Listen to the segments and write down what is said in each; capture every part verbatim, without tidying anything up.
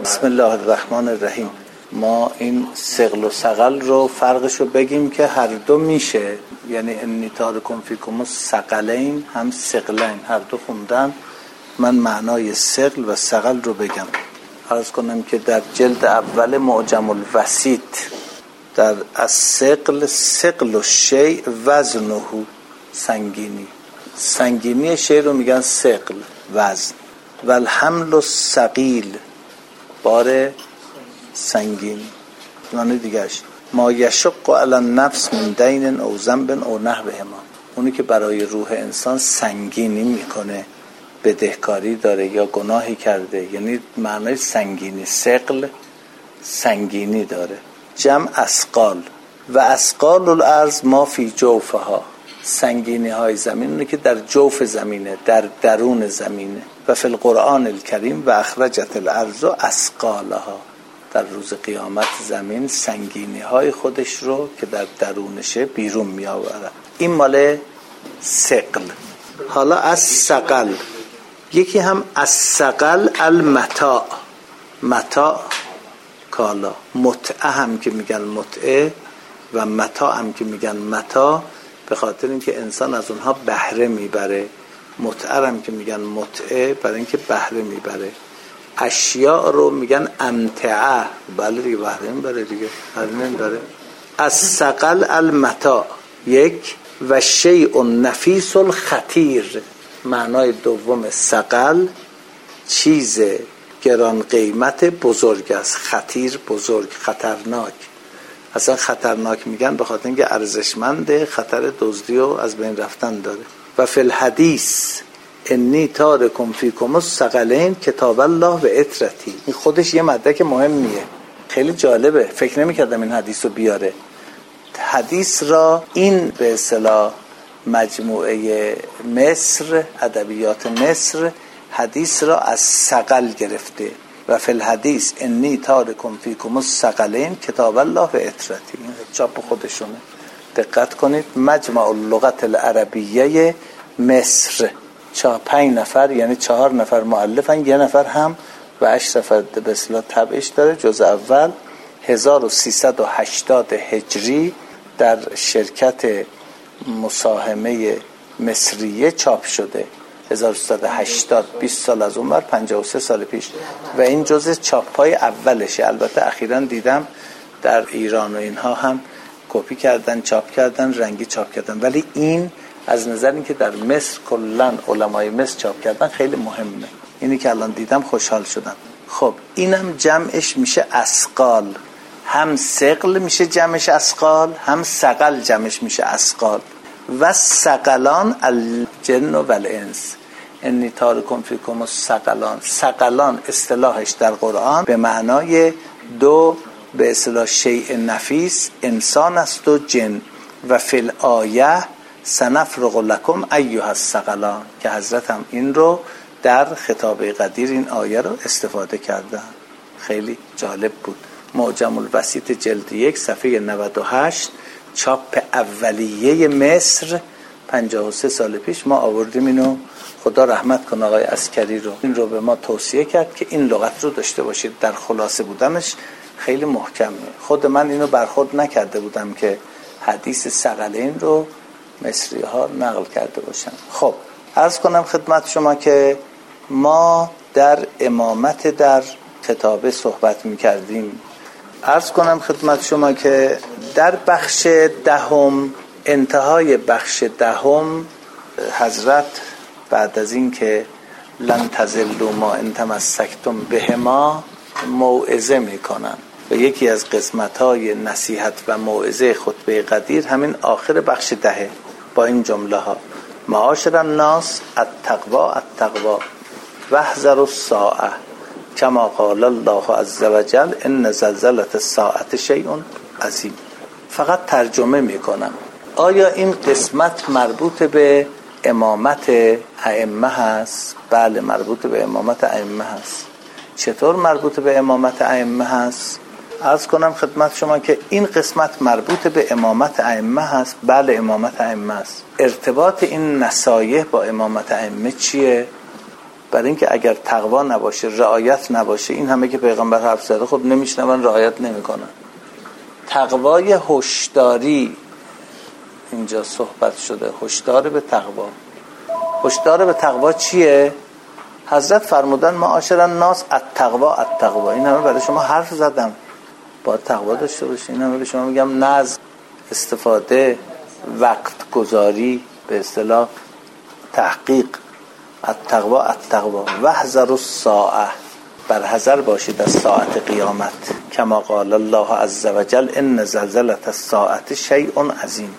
بسم الله الرحمن الرحیم. ما این ثقل و ثقل رو فرقش رو بگیم که هر دو میشه، یعنی انی تارکم فیکم الثقلین هم ثقلین، هر دو خوندن. من معنای ثقل و ثقل رو بگم. عرض کنم که در جلد اول معجم الوسیط در الثقل ثقل الشیء وزنه، سنگینی سنگینی شی رو میگن ثقل، وزن. و الحمل الثقیل، بار سنگین. معنی دیگهش ما یشق علی النفس من دین او ذنب او نحوهما، اونی که برای روح انسان سنگینی میکنه، بدهکاری داره یا گناهی کرده، یعنی معنی سنگینی. ثقل سنگینی داره. جمع اثقال. و اثقال الارض ما فی جوفها، سنگینی های زمین اونی که در جوف زمینه، در درون زمینه. و فی القرآن الکریم و اخرجت الارض اثقالها، در روز قیامت زمین سنگینی های خودش رو که در درونشه بیرون می آورد. این مال ثقل. حالا از ثقل، یکی هم از ثقل المتاع، متاع کالا. متعه هم که میگن متعه و متاع هم که میگن متاع، به خاطر اینکه انسان از اونها بهره میبره. متعه هم که میگن متعه برای اینکه بهره میبره. اشیاء رو میگن امتعه، بله دیگه بهره میبره دیگه، بهره نمیبره. از ثقل المتاع یک. و شیء نفیس الخطیر، معنای دوم ثقل چیز گران قیمت بزرگ است. خطیر بزرگ، خطرناک. اصلا خطرناک میگن به خاطر اینکه ارزشمنده، خطر دزدی و از بین رفتن داره. و فی الحدیث انی تارکم فیکم الثقلین کتاب الله و اطرتی، این خودش یه مدرک مهمیه، خیلی جالبه. فکر نمی‌کردم این حدیث رو بیاره. حدیث را این به اصطلاح مجموعه مصر، ادبیات مصر، حدیث را از ثقل گرفته. و فی الحدیث انی تارکم فیکم الثقلین کتاب الله و اطرتی، این چاپ خودشونه. دقت کنید. مجمع اللغت العربیه مصر، چهار پنج نفر یعنی چهار نفر مؤلفن، یه نفر هم و هشت نفر به اصطلاح تبعش داره. جزء اول هزار و سیصد و هشتاد هجری در شرکت مساهمه مصریه چاپ شده. هزار و سیصد و هشتاد، بیست سال از عمر، پنجاه و سه سال پیش. و این جزء چاپ‌های اولشه. البته اخیراً دیدم در ایران و اینها هم کپی کردن، چاپ کردن، رنگی چاپ کردن، ولی این از نظر اینکه در مصر کلاً علمای مصر چاپ کردن خیلی مهمه. اینی که الان دیدم خوشحال شدم. خب اینم جمعش میشه اثقال. هم ثقل میشه جمعش اثقال، هم ثقل جمعش میشه اثقال. و ثقلان الجن و الانس، انی تارکم فیکم الثقلان. ثقلان اصطلاحش در قرآن به معنای دو به اصطلاح شیء نفیس، انسان است و جن. و فی الآیه سنفرغ لکم ایها الثقلان، که حضرت هم این رو در خطاب قدیر این آیه رو استفاده کردن. خیلی جالب بود. معجم الوسیط جلد یک صفحه نود و هشت، چاپ اولیه مصر، پنجاه و سه سال پیش ما آوردیم اینو. خدا رحمت کنه آقای عسکری رو، این رو به ما توصیه کرد که این لغت رو داشته باشید. در خلاصه بودنش خیلی محکمه. خود من اینو برخورد نکرده بودم که حدیث ثقلین رو مصری ها نقل کرده باشن. خب عرض کنم خدمت شما که ما در امامت در خطابه صحبت می‌کردیم. عرض کنم خدمت شما که در بخش دهم، انتهای بخش دهم، حضرت بعد از این که لن تضلوا ما ان تمسکتم بهما موعظه میکنن و یکی از قسمت‌های نصیحت و موعظه خطبه قدیر همین آخر بخش دهه با این جمله ها: معاشر الناس التقوی التقوی واحذروا الساعه کما قال الله عز وجل ان زلزله الساعه شیء عظیم. فقط ترجمه میکنم. آیا این قسمت مربوط به امامت ائمه هست؟ بله مربوط به امامت ائمه هست. چطور مربوط به امامت ائمه هست؟ عرض کنم خدمت شما که این قسمت مربوط به امامت ائمه هست. بله امامت ائمه هست. ارتباط این نصایح با امامت ائمه چیه؟ برای اینکه اگر تقوا نباشه، رعایت نباشه، این همه که پیغمبر حرف زده خب نمیشنون، رعایت نمیکنن. تقوای هشداری اینجا صحبت شده، هشدار به تقوا. هشدار به تقوا چیه؟ حضرت فرمودن معاشر الناس التقوا التقوا. این همه برای شما حرف زدم، باید تقوا داشته باشین. این همه به شما میگم نظم، استفاده، وقت گذاری، به اصطلاح تحقیق. التقوا التقوا واحذروا الساعه، بر حذر باشید از ساعت قیامت. کما قال الله عز وجل ان زلزله الساعه شیء عظیم.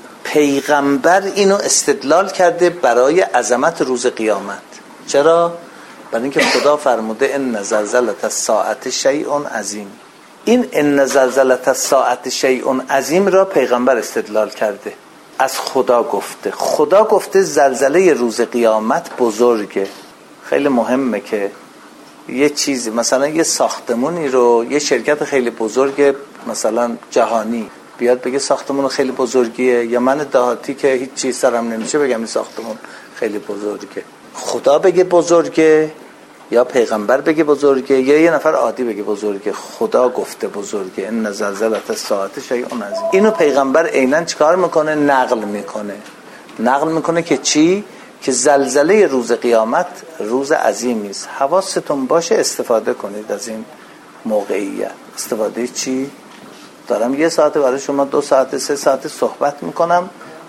پیغمبر اینو استدلال کرده برای عظمت روز قیامت. چرا؟ برای اینکه خدا فرموده ان زلزله الساعه شیء عظیم. این ان زلزله الساعه شیء عظیم را پیغمبر استدلال کرده، از خدا گفته. خدا گفته زلزله روز قیامت بزرگه. خیلی مهمه که یه چیزی، مثلا یه ساختمونی رو یه شرکت خیلی بزرگ مثلا جهانی بیاد بگه ساختمون خیلی بزرگیه، یا من دهاتی که هیچ چیز سرم نمیشه بگم این ساختمون خیلی بزرگه. خدا بگه بزرگه یا پیغمبر بگه بزرگه یا یه نفر عادی بگه بزرگه؟ خدا گفته بزرگه. ان زلزله الساعه شیء عظیم. اینو پیغمبر عیناً چیکار میکنه؟ نقل میکنه. نقل میکنه که چی؟ که زلزله روز قیامت روز عظیمی است. حواستون باشه، استفاده کنید از این موقعیت. استفاده چی؟ دارم یه ساعت برای شما، دو ساعت، سه ساعت صحبت میکنم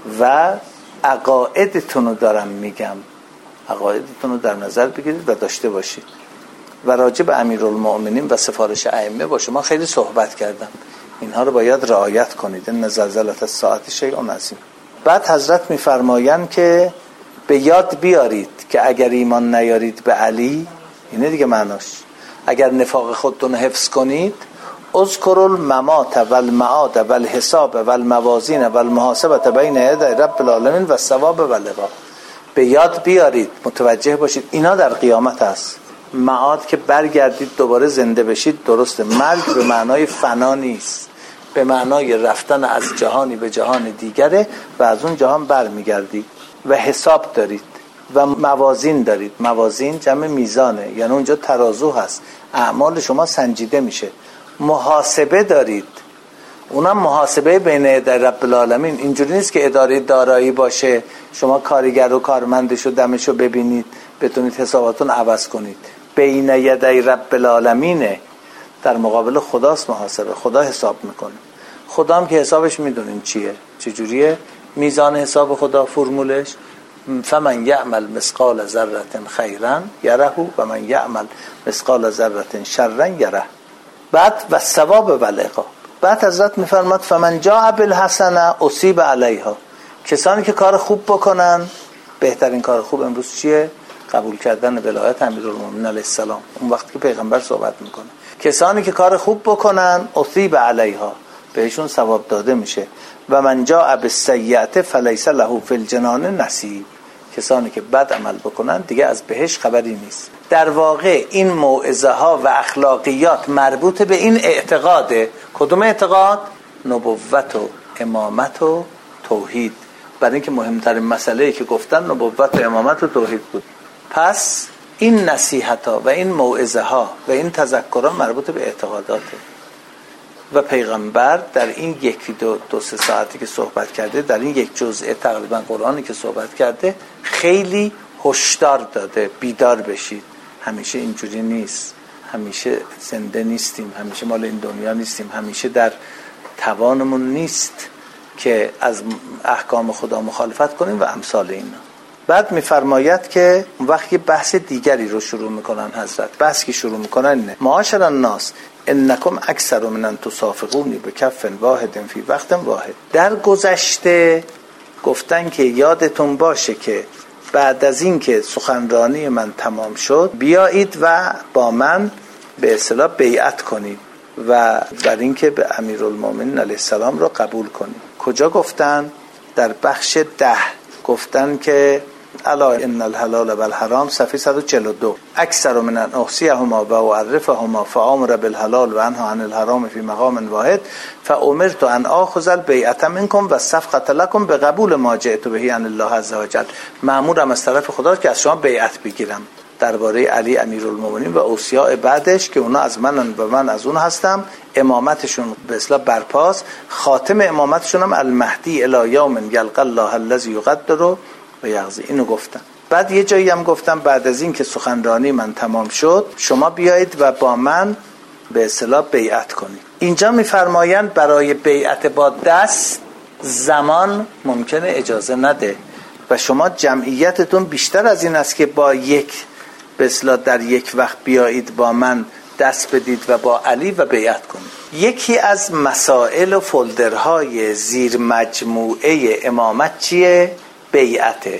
و عقایدتون رو دارم میگم. عقایدتون رو در نظر بگیرید و داشته باشید. و راجع به امیرالمؤمنین و سفارش ائمه با شما خیلی صحبت کردم. اینها رو باید رعایت کنید. ان زلزله الساعه شیء عظیم. بعد حضرت میفرمایند که به یاد بیارید که اگر ایمان نیارید به علی، اینه دیگه معناش، اگر نفاق خودتون حفظ کنید، اذکروا الممات والمعاد والحساب والموازین والمحاسبه بین یدی رب العالمین و الثواب والعقاب. به یاد بیارید، متوجه باشید اینا در قیامت هست. معاد که برگردید دوباره زنده بشید، درسته. مرگ به معنای فنا نیست، به معنای رفتن از جهانی به جهان دیگره و از اون جهان برمیگردید. و حساب دارید و موازین دارید. موازین جمع میزانه، یعنی اونجا ترازو هست، اعمال شما سنجیده میشه. محاسبه دارید، اونم محاسبه بین یدی رب العالمین. اینجوری نیست که اداره دارایی باشه شما کارگر و کارمندشو دمشو ببینید بتونید حساباتون عوض کنید. بین یدی رب العالمینه، در مقابل خداست محاسبه. خدا حساب میکنه. خدا هم که حسابش میدونین چیه، چجوریه؟ میزان حساب خدا فرمولش فمن یعمل مثقال ذره خیرا یره و من یعمل مثقال ذره شرا یره. بعد و ثواب و العقاب. بعد حضرت میفرماد فمن جاء بالحسنه اصیب علیها. کسانی که کار خوب بکنن، بهترین کار خوب امروز چیه؟ قبول کردن ولایت امیرالمومنین علیه السلام. اون وقتی که پیغمبر صحبت میکنه، کسانی که کار خوب بکنن اصیب علیها، بهشون ثواب داده میشه. و من جاء بالسیئه فلیس له فی الجنان نصیب. کسانی که بد عمل بکنن دیگه از بهش خبری نیست. در واقع این موعظه ها و اخلاقیات مربوط به این اعتقاده. کدوم اعتقاد؟ نبوت و امامت و توحید. برای اینکه مهمترین مسئله‌ای که گفتن نبوت و امامت و توحید بود. پس این نصیحت ها و این موعظه ها و این تذکرها مربوط به اعتقاداته. و پیغمبر در این یکی دو, دو سه ساعتی که صحبت کرده، در این یک جزء تقریبا قرآنی که صحبت کرده، خیلی هشدار داده بیدار بشید. همیشه اینجوری نیست، همیشه زنده نیستیم، همیشه مال این دنیا نیستیم، همیشه در توانمون نیست که از احکام خدا مخالفت کنیم و امثال اینا. بعد میفرماید که وقتی بحث دیگری رو شروع میکنن حضرت، بحث که شروع میکنن اینه: معاشر الناس انکم اکثر من ان تصافقونی به کف واحد فی وقت واحد. در گذشته گفتن که یادتون باشه که بعد از این که سخنرانی من تمام شد بیایید و با من به اصطلاح بیعت کنید و بر این که به امیرالمومنین علیه السلام رو قبول کنید. کجا گفتن؟ در بخش ده گفتن که الا ان الحلال والحرام صفحه صد و چهل و دو اکثر من احصیهما و اعرفهما فامر بالحلال و انها عن الحرام فی مقام واحد فامرت ان اخذ البیعه منکم و الصفقه لكم بقبول ما جئت به عن الله عز وجل. مأمورم از طرف خدا که از شما بیعت بگیرم. درباره علی امیرالمومنین و اوصیاء بعدش که اونا از منن و من از اون هستم، امامتشون به اصطلاح برپاس، خاتم امامتشون هم المهدی الی یوم یلقی الله الذی یقدر و یغزی. اینو گفتم. بعد یه جایی هم گفتم بعد از این که سخنرانی من تمام شد شما بیایید و با من به اصطلاح بیعت کنید. اینجا میفرمایند برای بیعت با دست زمان ممکنه اجازه نده و شما جمعیتتون بیشتر از این است که با یک به اصطلاح در یک وقت بیایید با من دست بدید و با علی و بیعت کنید. یکی از مسائل و فولدرهای زیر مجموعه امامت چیه؟ بیعته.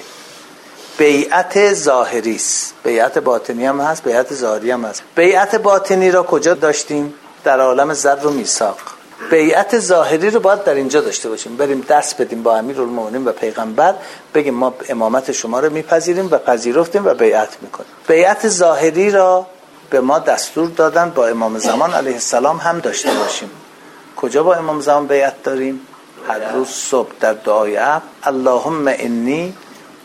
بیعت ظاهری است، بیعت باطنی هم هست، بیعت ظاهری هم هست. بیعت باطنی را کجا داشتیم؟ در عالم ذر و میثاق. بیعت ظاهری رو باید در اینجا داشته باشیم، بریم دست بدیم با امیرالمومنین و پیغمبر، بگیم ما امامت شما رو میپذیریم و پذیرفتیم و بیعت میکنیم. بیعت ظاهری را به ما دستور دادن با امام زمان علیه السلام هم داشته باشیم. کجا با امام زمان بیعت داریم؟ هر روز صبح در دعای عب اللهم انی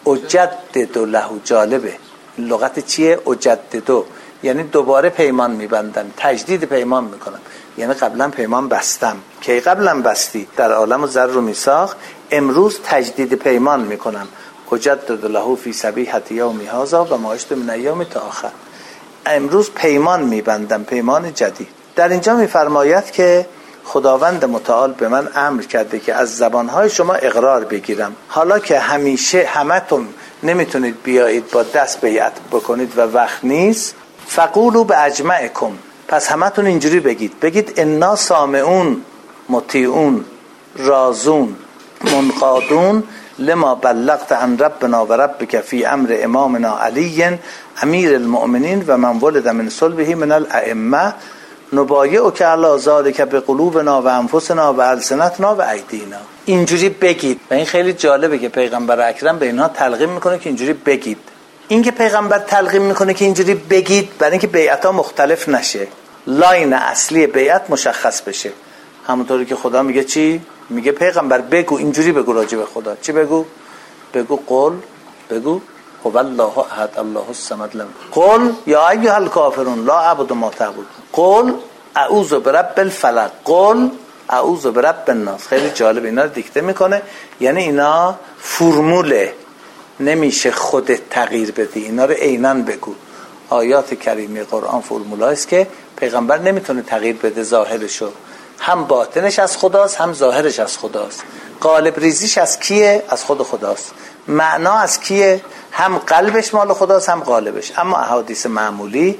اجدد له. جالبه لغت چیه؟ اجددو یعنی دوباره پیمان میبندن، تجدید پیمان میکنن. یعنی قبلا پیمان بستم. کی قبلا بستی؟ در عالم ذر و میثاق. امروز تجدید پیمان میکنم. اجدد له فی صبیحة یوم هذا و ما عشت من ایام تا آخر. امروز پیمان میبندم، پیمان جدید. در اینجا میفرماید که خداوند متعال به من امر کرده که از زبانهای شما اقرار بگیرم. حالا که همیشه همتون نمیتونید بیایید با دست بیعت بکنید و وقت نیست، فقولوا باجمعکم، پس همتون اینجوری بگید، بگید انا سامعون مطیعون رازون منقادون لما بلغت عن ربنا و ربک فی امر امامنا علی امیر المؤمنین و من ولد من صلبه من الائمه نبایعک علی ذلک بقلوبنا و انفسنا و السنتنا و ایدینا. اینجوری بگید. و این خیلی جالبه که پیغمبر اکرم به اینها تلقین میکنه که اینجوری بگید. این که پیغمبر تلقین میکنه که اینجوری بگید برای اینکه بیعت‌ها مختلف نشه، لاین اصلی بیعت مشخص بشه. همونطوری که خدا میگه چی؟ میگه پیغمبر بگو، اینجوری بگو راجع به خدا. چی بگو؟ بگو قل، بگو هو الله احد الله الصمد لم قل یا ایها الکافرون لا اعبد ما تعبدون قل اعوذ برب الفلق قل اعوذ برب الناس. خیلی جالب اینا رو دیکته میکنه. یعنی اینا فرموله، نمیشه خودت تغییر بدی، اینا رو عیناً بگو. آیات کریمه قرآن فرمولایست که پیغمبر نمیتونه تغییر بده ظاهرشو، هم باطنش از خداست هم ظاهرش از خداست. قالب ریزیش از کیه؟ از خود خداست. معنا از کیه؟ هم قلبش مال خداست هم قالبش. اما احادیث معمولی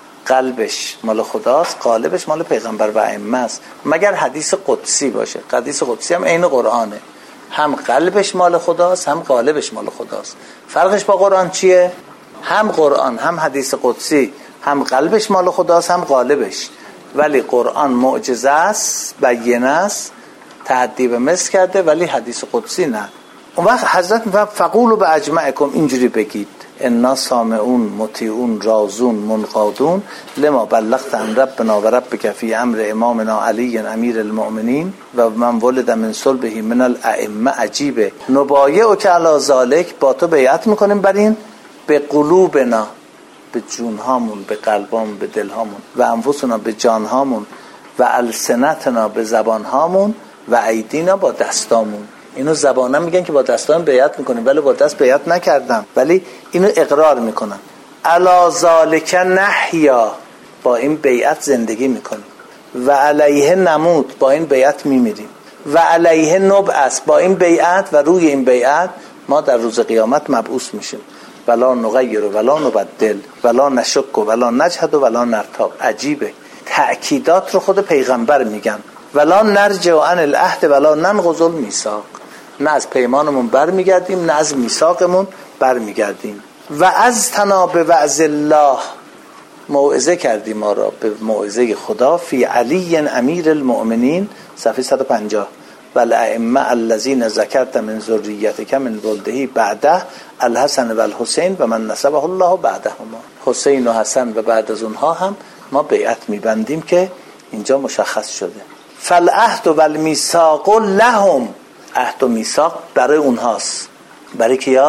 قلبش مال خداست، قالبش مال پیغمبر و ائمه است، مگر حدیث قدسی باشه. حدیث قدسی هم عین قرآنه، هم قلبش مال خداست هم قالبش مال خداست. فرقش با قرآن چیه؟ هم قرآن هم حدیث قدسی هم قلبش مال خداست هم قالبش، ولی قرآن معجزه است، بیانه است، تعدیب مثل کرده، ولی حدیث قدسی نه. اون وقت حضرت میفرماید فقولوا باجمعکم، اینجوری بگید انا سامعون مطیعون رازون منقادون لما بلغت عن ربنا و ربک فی امر امامنا علی امیر المؤمنین و من ولد من صلبه من الائمه. عجیبه. نبایعک علی ذلک، با تو بیعت میکنیم بر این، به قلوبنا، به جونهامون، به قلبامون، به دلهامون، و انفسنا، به جانهامون، و السنتنا، به زبانهامون، و ایدینا، با دستامون. اینو زبانم میگن که با دستان بیعت میکنیم، ولی با دست بیعت نکردم، ولی اینو اقرار میکنن. علی ذالک نحیا، با این بیعت زندگی میکنیم، و علیه نموت، با این بیعت میمیریم، و علیه نبعث، با این بیعت و روی این بیعت ما در روز قیامت مبعوث میشیم. ولا نغیر ولا نبدل ولا نشک ولا نجهد ولا نرتاب. عجیبه. تأکیدات رو خود پیغمبر میگن. ولا نرجع عن العهد ولا ننقض المیثاق، نه از پیمانمون برمیگردیم نه از میثاقمون برمیگردیم. و از تناب وعظ الله، موعظه کردیم ما را به موعظه خدا. فی علی امیر المؤمنین، صفحه صد و پنجاه. و الائمه الذین ذکرت من ذریتک من ولده بعده الحسن و الحسین و من نسبه الله بعدهما. حسین و حسن و بعد از اونها هم ما بیعت میبندیم که اینجا مشخص شده. فالعهد و المیثاق لهم، عهد و میثاق برای اونهاست. برای کیاست؟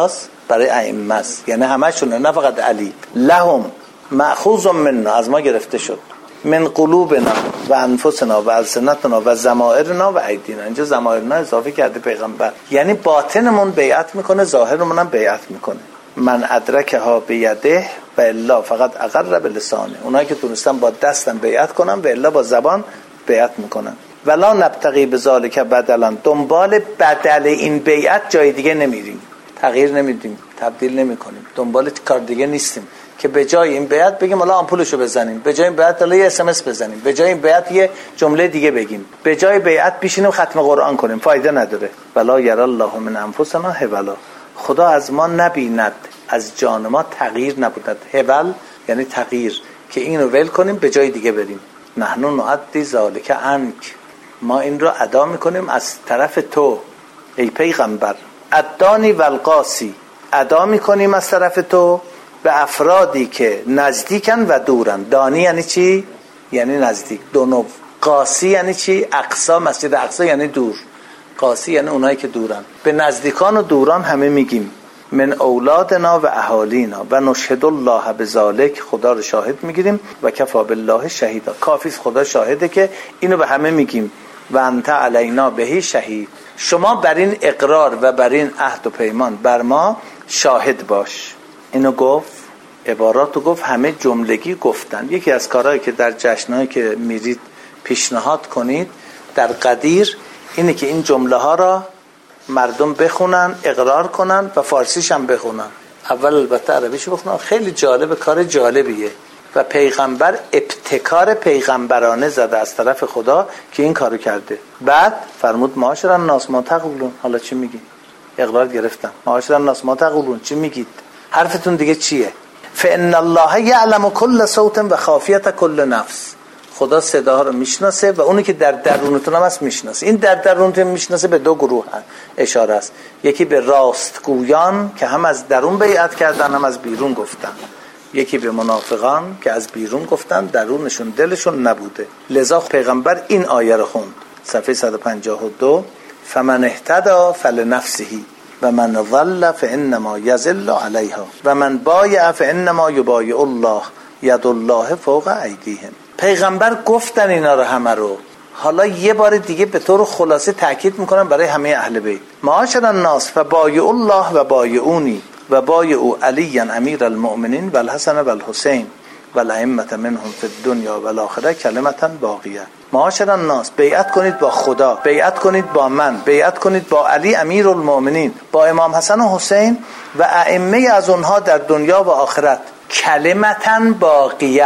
برای ائمه است، یعنی همشونه، نه فقط علی. لهم مأخوذ منا، از ما گرفته شد، من قلوبنا و انفسنا و السنتنا و ضمائرنا و ایدینا. اینجا ضمائرنا اضافه کرده پیغمبر، یعنی باطنمون بیعت میکنه، ظاهرمون هم بیعت میکنه. من ادرکها بیده و الا فقط اقر بلسانه، اونایی که تونستن با دستم بیعت کنن و الا با زبان بیعت میکنن. ولا نبتغی بذالک بدلا، دنبال بدل این بیعت جای دیگه نمیریم، تغییر نمیدیم، تبدیل نمیکنیم، دنبال کار دیگه نیستیم که به جای این بیعت بگیم حالا آمپولشو بزنیم، به جای این بیعت حالا یه اس ام اس بزنیم، به جای این بیعت یه جمله دیگه بگیم، به جای بیعت بشینیم ختم قرآن کنیم، فایده نداره. ولا یری الله من انفسنا هولا، خدا از ما نبیند، از جان ما تغییر نبودد. هول یعنی تغییر، که اینو ول کنیم به جای دیگه بریم. نحن نعدی ذالک عنک، ما این رو ادا میکنیم از طرف تو ای پیغمبر. ادانی والقاسی، ادا میکنیم از طرف تو به افرادی که نزدیکن و دورن. دانی یعنی چی؟ یعنی نزدیک. دونو. قاسی یعنی چی؟ اقصا، مسجد اقصا یعنی دور. قاسی یعنی اونایی که دورن. به نزدیکان و دوران همه میگیم. من اولادنا و اهالینا و نشهد الله بذالک، خدا رو شاهد میگیریم. و کفا بالله شهیدا، کافی خدا شاهده که اینو به همه میگیم. و انت علینا بهی شهید، شما بر این اقرار و بر این عهد و پیمان بر ما شاهد باش. اینو گفت، عباراتو گفت، همه جملگی گفتن. یکی از کارهایی که در جشنایی که میرید پیشنهاد کنید در قدیر اینه که این جمله ها را مردم بخونن، اقرار کنن و فارسیش هم بخونن. اول البته عربیشو بخونن. خیلی جالب، کار جالبیه و پیغمبر ابتکار پیغمبرانه زده از طرف خدا که این کارو کرده. بعد فرمود معاشر الناس ما تقولون، حالا چی میگی؟ اقرار گرفتم. معاشر الناس ما تقولون، چی میگید؟ حرفتون دیگه چیه؟ فان الله یعلم کل صوت و خافیت کل نفس، خدا صداها رو میشناسه و اونی که در درونتون هم هست میشناسه. این در درونتون میشناسه به دو گروه اشاره است. یکی به راستگویان که هم از درون بیعت کردن هم از بیرون گفتن. یکی به منافقان که از بیرون گفتن، درونشون دلشون نبوده. لذا پیغمبر این آیه رو خوند، صفحه صد و پنجاه و دو: فمن اهتدى فلنفسه و من ضل فانما یضل علیها و من بایع فانما یبایع الله ید الله فوق ایدیهم. پیغمبر گفتن اینا رو همه رو. حالا یه بار دیگه به طور خلاصه تاکید میکنم برای همه اهل بیت: معاشر الناس فبایع الله و بایعونی و بایعوا علی امیر المؤمنین و الحسن و الحسین و الائمه منهم فی الدنیا و الاخره کلمه باقیه. معاشر الناس، بیعت کنید با خدا، بیعت کنید با من، بیعت کنید با علی امیر المؤمنین، با امام حسن و حسین و ائمه از اونها در دنیا و آخرت. کلمه باقیه،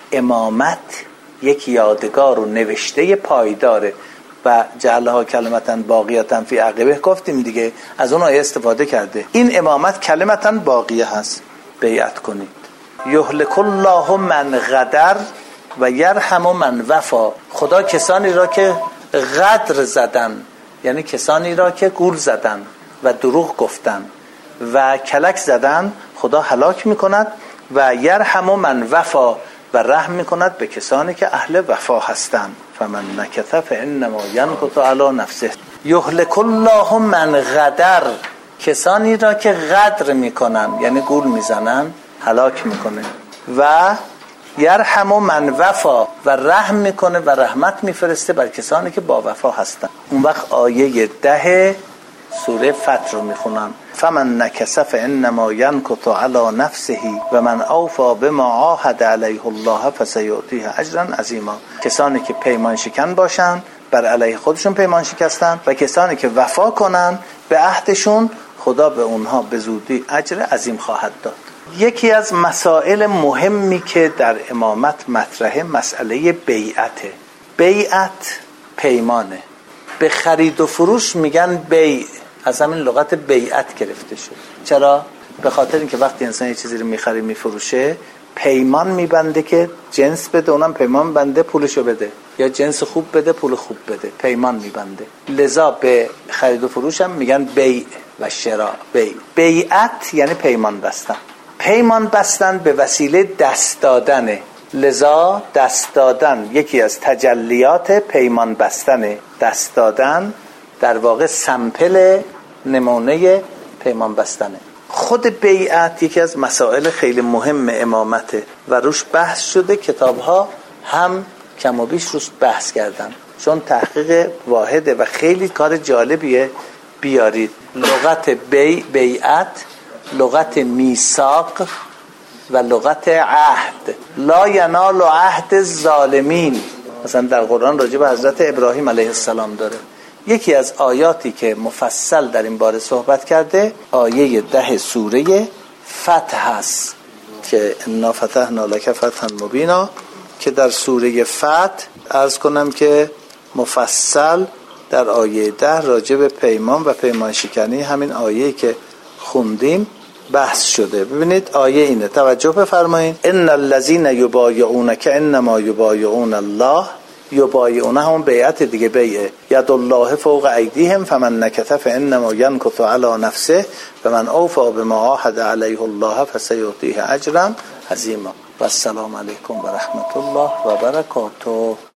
امامت یک یادگار و نوشته پایداره و جعلها کلمتاً باقیتاً فی عقبه گفتیم دیگه، از اون آیه استفاده کرده. این امامت کلمتاً باقیه هست. بیعت کنید. یهلک الله من غدر و یرحم من وفا، خدا کسانی را که غدر زدن، یعنی کسانی را که گول زدن و دروغ گفتن و کلک زدن، خدا هلاک میکند. و یرحم من وفا، و رحم میکند به کسانی که اهل وفا هستند. فمن نکث فانما ینکث علی نفسه. یهلک الله من غدر، کسانی را که غدر میکنن یعنی گول میزنن هلاک میکنه. و یرحم من وفا، و رحم میکنه و رحمت میفرسته بر کسانی که با وفا هستن. اون وقت آیه ده سوره فتح رو میخونم: فمن نکث فانما ینکث علی نفسه و من اوفی بما عاهد علیه الله فسیؤتیه اجرا عظیما. کسانی که پیمان شکن باشن بر علیه خودشون پیمان شکستن و کسانی که وفا کنن به عهدشون، خدا به اونها به زودی اجر عظیم خواهد داد. یکی از مسائل مهمی که در امامت مطرحه مسئله بیعته. بیعت پیمانه. به خرید و فروش میگن بیع، از همین لغت بیعت گرفته شد. چرا؟ به خاطر اینکه وقتی انسان یه چیزی رو میخره میفروشه پیمان میبنده که جنس بده، اونم پیمان بنده پولشو بده، یا جنس خوب بده پول خوب بده، پیمان میبنده. لذا به خرید و فروش هم میگن بیع و شراء. بیع، بیعت یعنی پیمان بستن. پیمان بستن به وسیله دست دادنه. لذا دست دادن یکی از تجلیات پیمان بستنه. دست دادن در واقع سمپل نمونه پیمان بستنه. خود بیعت یکی از مسائل خیلی مهم امامته و روش بحث شده، کتاب‌ها هم کم و بیش روش بحث کردن، چون تحقیق واحده و خیلی کار جالبیه. بیارید لغت بی بیعت، لغت میثاق و لغت عهد. لا ینال عهد الظالمین مثلا در قرآن راجع به حضرت ابراهیم علیه السلام داره. یکی از آیاتی که مفصل در این باره صحبت کرده آیه ده سوره فتح است که انا فتحنا لک فتحا مبینا، که در سوره فتح عرض کنم که مفصل در آیه ده راجع به پیمان و پیمان شکنی همین آیه‌ای که خوندیم بحث شده. ببینید آیه اینه، توجه بفرمایید. ان الذين يبايعونك انما يبايعون الله. یبایعون همون بیعت دیگه، بیعه ید الله فوق ایدیهم فمن نکث فانما ینکث علی نفسه فمن اوفى بما عاهد علیه الله فسیؤتیه اجرا عظیما. و السلام علیکم و رحمت الله و برکاته.